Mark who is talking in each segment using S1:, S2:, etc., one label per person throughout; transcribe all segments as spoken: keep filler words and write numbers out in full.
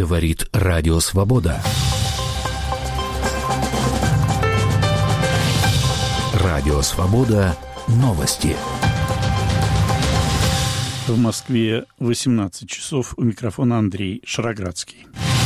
S1: Говорит Радио Свобода. Радио Свобода. Новости.
S2: В Москве восемнадцать часов. У микрофона Андрей Шароградский.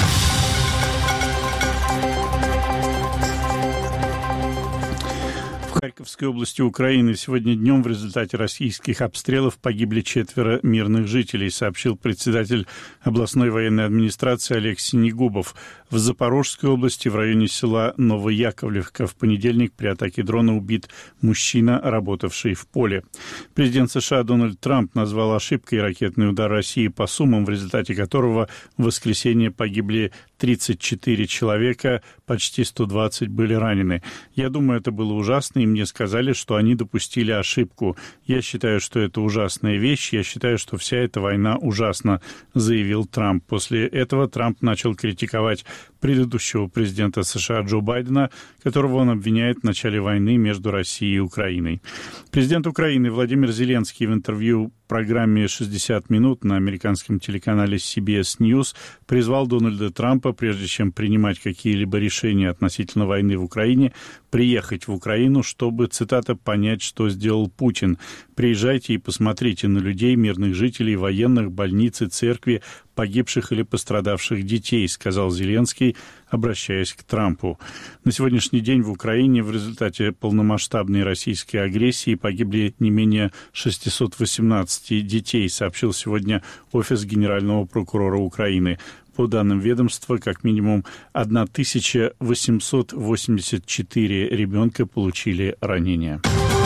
S2: В Харьковской области Украины сегодня днем в результате российских обстрелов погибли четверо мирных жителей, сообщил председатель областной военной администрации Олег Синегубов. В Запорожской области в районе села Новояковлевка в понедельник при атаке дрона убит мужчина, работавший в поле. Президент США Дональд Трамп назвал ошибкой ракетный удар России по Сумам, в результате которого в воскресенье погибли тридцать четыре человека, почти сто двадцать были ранены. Я думаю, это было ужасно, и мне сказали, что они допустили ошибку. Я считаю, что это ужасная вещь, я считаю, что вся эта война ужасна, заявил Трамп. После этого Трамп начал критиковать предыдущего президента США Джо Байдена, которого он обвиняет в начале войны между Россией и Украиной. Президент Украины Владимир Зеленский в интервью программе «шестьдесят минут» на американском телеканале си би эс News призвал Дональда Трампа, прежде чем принимать какие-либо решения относительно войны в Украине, приехать в Украину, чтобы, цитата, «понять, что сделал Путин. Приезжайте и посмотрите на людей, мирных жителей, военных, больницы, церкви, погибших или пострадавших детей», сказал Зеленский, обращаясь к Трампу. На сегодняшний день в Украине в результате полномасштабной российской агрессии погибли не менее шестьсот восемнадцать детей, сообщил сегодня офис генерального прокурора Украины. По данным ведомства, как минимум тысяча восемьсот восемьдесят четыре ребенка получили ранения.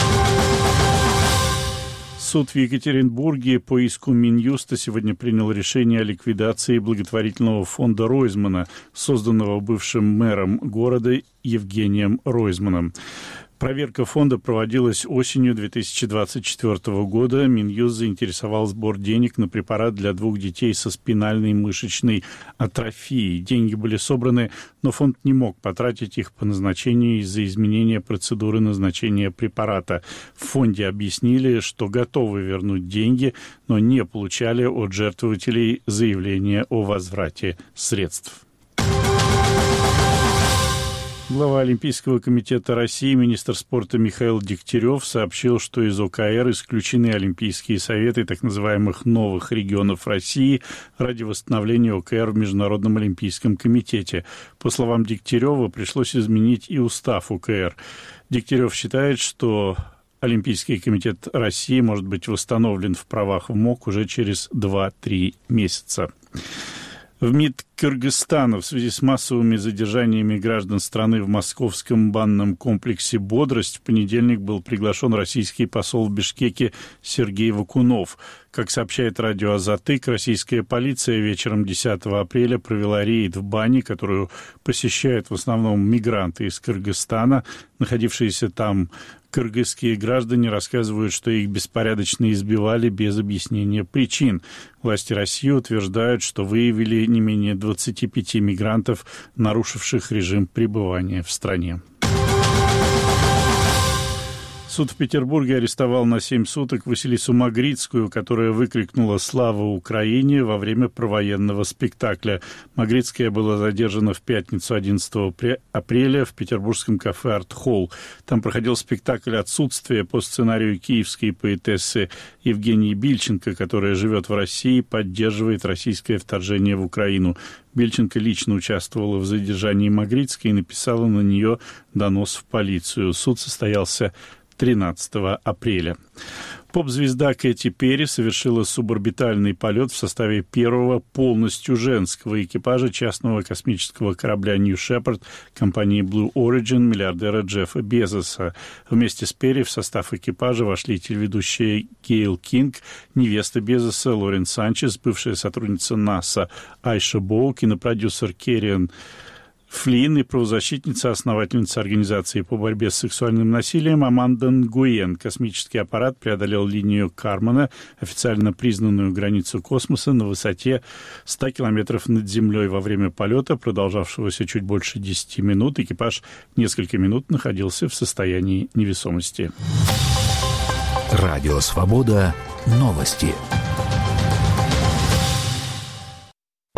S2: Суд в Екатеринбурге по иску Минюста сегодня принял решение о ликвидации благотворительного фонда Ройзмана, созданного бывшим мэром города Евгением Ройзманом. Проверка фонда проводилась осенью две тысячи двадцать четвёртого года. Минюст заинтересовал сбор денег на препарат для двух детей со спинальной мышечной атрофией. Деньги были собраны, но фонд не мог потратить их по назначению из-за изменения процедуры назначения препарата. В фонде объяснили, что готовы вернуть деньги, но не получали от жертвователей заявления о возврате средств. Глава Олимпийского комитета России, министр спорта Михаил Дегтярев сообщил, что из о ка эр исключены Олимпийские советы так называемых новых регионов России ради восстановления о ка эр в Международном олимпийском комитете. По словам Дегтярева, пришлось изменить и устав о ка эр. Дегтярев считает, что Олимпийский комитет России может быть восстановлен в правах в МОК уже через два-три месяца. В МИД Кыргызстана в связи с массовыми задержаниями граждан страны в московском банном комплексе «Бодрость» в понедельник был приглашен российский посол в Бишкеке Сергей Вакунов. Как сообщает радио «Азатык», российская полиция вечером десятого апреля провела рейд в бане, которую посещают в основном мигранты из Кыргызстана. Находившиеся там кыргызские граждане рассказывают, что их беспорядочно избивали без объяснения причин. Власти России утверждают, что выявили не менее двадцати пяти мигрантов, нарушивших режим пребывания в стране. Суд в Петербурге арестовал на семь суток Василису Магритскую, которая выкрикнула «Слава Украине!» во время провоенного спектакля. Магритская была задержана в пятницу одиннадцатого апреля в петербургском кафе «Арт-Холл». Там проходил спектакль «Отсутствие» по сценарию киевской поэтессы Евгении Бильченко, которая живет в России и поддерживает российское вторжение в Украину. Бильченко лично участвовала в задержании Магритской и написала на нее донос в полицию. Суд состоялся тринадцатого апреля. Поп-звезда Кэти Перри совершила суборбитальный полет в составе первого полностью женского экипажа частного космического корабля New Shepard компании Blue Origin миллиардера Джеффа Безоса. Вместе с Перри в состав экипажа вошли телеведущая Гейл Кинг, невеста Безоса Лорен Санчес, бывшая сотрудница НАСА Айша Боу, кинопродюсер Керриан Флинн и правозащитница, основательница организации по борьбе с сексуальным насилием Аманда Нгуен. Космический аппарат преодолел линию Кармана, официально признанную границу космоса, на высоте ста километров над Землей. Во время полета, продолжавшегося чуть больше десяти минут, экипаж несколько минут находился в состоянии невесомости.
S1: Радио «Свобода». Новости.